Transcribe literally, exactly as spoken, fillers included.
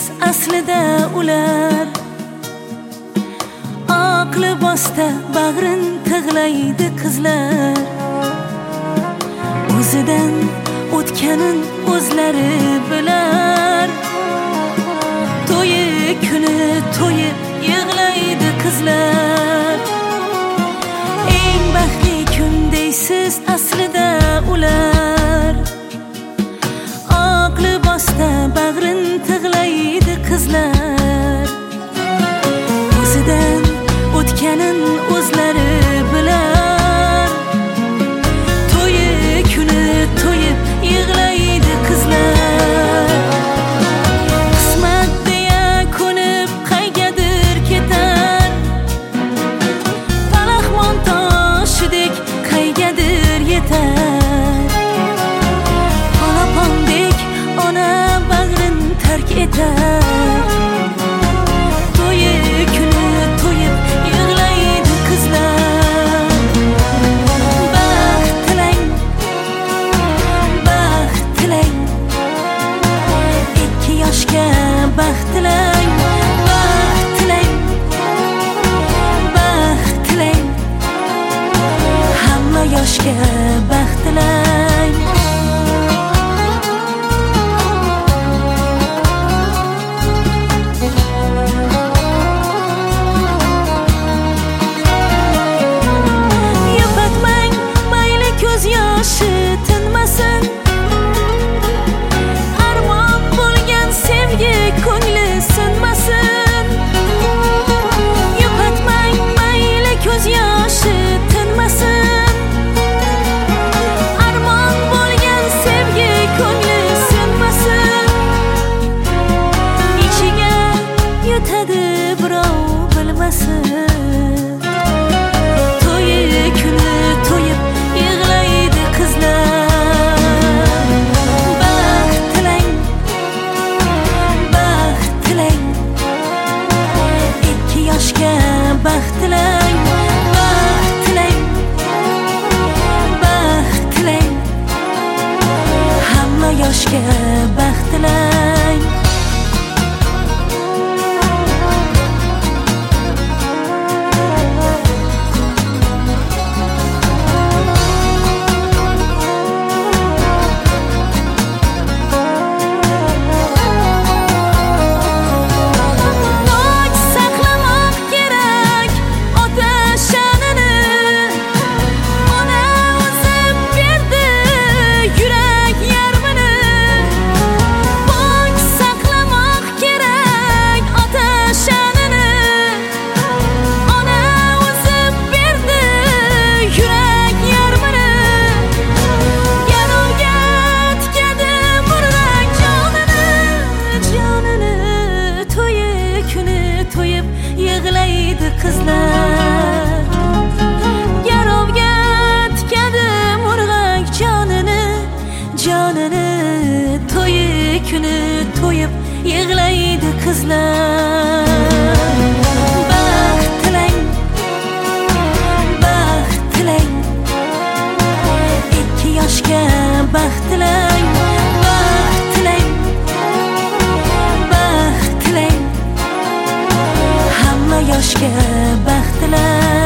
aslida ular oq libosda bag'rin tig'laydi qizlar. O'zidan o'tganin o'zlari bilar. To'yi kuni to'yib yig'laydi qizlar. Eng baxtli kun deysiz aslida ular oq libosda bag'rin tig'laydi qizlar. O'zidan o'tganin o'zlari bilar. To'yi kuni to'yib yig'laydi qizlar. Qismat deya ko'nib qaygadir ketar. Palaxmon toshidek qaygadir yetar. Polapondek ona bag'rin tark etar. To'yi kuni to'yib yig'laydi qizlar. Baxt tilang, baxt tilang, ikki yoshga baxt tilang. Baxt tilang, baxt tilang, hamma yoshga baxt tilang. Yupatmang mayli ko'z yoshi tinmasin. Armon bo'lgan sevgi ko'ngli sinmasin. Yupatmang mayli ko'z yoshi tinmasin. Armon bo'lgan sevgi ko'ngli sinmasin. Ichiga yutadi birov bilmasin. To'yi kuni to'yib yig'laydi qizlar. Baxt tilang, baxt tilang, ikki yoshga baxt tilang. Baxt tilang, baxt tilang, hamma yoshga baxt tilang. Toj saqlamoq kerak ota sha'nini. Ona o'zi berdi yurak yarmini. Toj saqlamoq kerak ota sha'nini. Ona o'zi berdi yurak yarmini. Garovga tikadi murg'ak jonini. Jonini to'yi kuni to'yib yig'laydi qizlar. Garovga tikadi murg'ak jonini. Jonini to'yi kuni to'yib yig'laydi qizlar. Baxt tilang, baxt tilang, ikki yoshga baxt tilang. Baxt tilang, baxt tilang, hamma yoshga baxt tilang.